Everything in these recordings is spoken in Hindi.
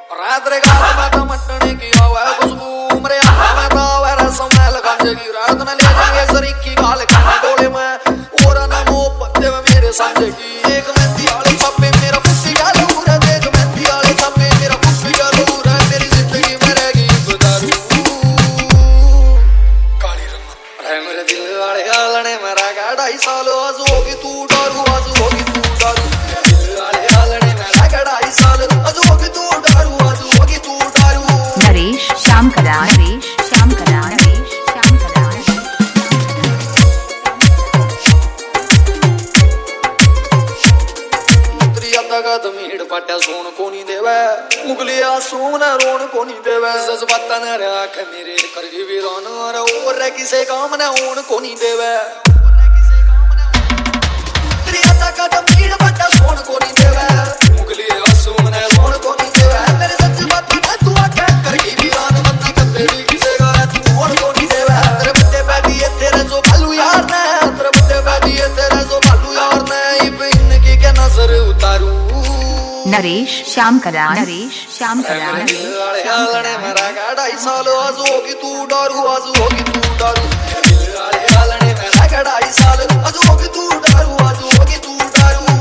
रात रे गाल में टमटने की आवे खुशबू मेरे हाथ में पावे रसम में लगाने की रात न ले जाएंगे सरीक की गाल खाने डोले में और ना मो पत्ते में मेरे समझे की एक मेहंदी वाले छप्पे मेरा फुस्सी गाल पूरा देख मेहंदी वाले छप्पे मेरा फुस्सी गाल पूरा मेरी जिंदगी में रहेगी गुजारू काली रंग रहे मेरे दिल वाले हालने मेरा का 2.5 साल आज होगी तू डरू आज होगी तू डरू दिल वाले हालने मेरा का 2.5 साल आज होगी तू डरू आज होगी तू डरू नरेश श्याम कला नरेश श्याम कला नरेश श्याम कला मीड़ पाट्या सोन कोनी देवे मुगलिया सोन रोन कोनी देवे जज्बाता न राख मेरे करगी वीरान और किसे काम न ओन कोनी देवे त्रियाता का मीड़ पाट्या सोन कोनी देवे मुगलिया सोन रोन कोनी देवे मेरे जज्बाता न तू आके करगी वीरान मत कते भी किसे का तू ओन कोनी देवे तेरे बट्टे पे दिए तेरे जो भालू यार ने तेरे बट्टे पे दिए तेरे जो भालू यार ने इनकी के नजर उतारू नरेश श्याम कला नरेश श्याम कला मेरा का 2.5 साल आज होगी तू डरू आज होगी तू डरू मेरा का 2.5 साल आज होगी तू डरू आज होगी तू डरू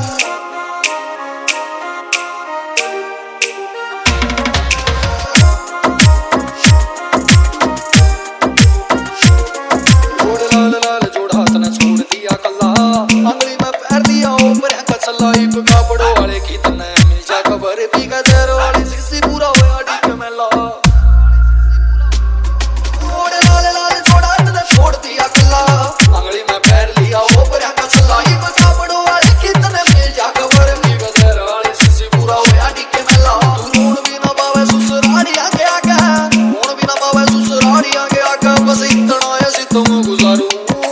लाल लाल जोड़ा हाथ ने छोड़ दिया कल्ला अंगली में पैर दिया ऊपर कचला एक कापड़ों वाले की तने खबर भी गजर वाली सिक्सी पूरा होया डीके में ला ओड़े लाल लाल छोड़ा तने छोड़ दिया कल्ला अंगली में पैर लिया ऊपर का चला ये कापड़ों वाली कितने मिल जा खबर भी गजर वाली सिक्सी पूरा होया डीके में ला तू रोन भी ना पावे ससुराली आगे आगे रोन भी ना पावे ससुराली आगे आगे बस इतना ऐसी तुम गुजारू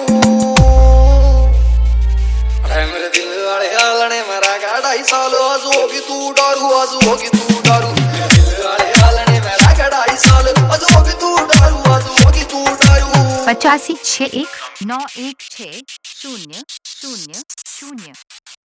अरे मेरे दिल वाले हालने मेरा का 2.5 साल आज होगी तू डरू आज होगी तू डरू दिल वाले हालने मेरा का 2.5 साल आज होगी तू डरू आज होगी तू डरू 8561916000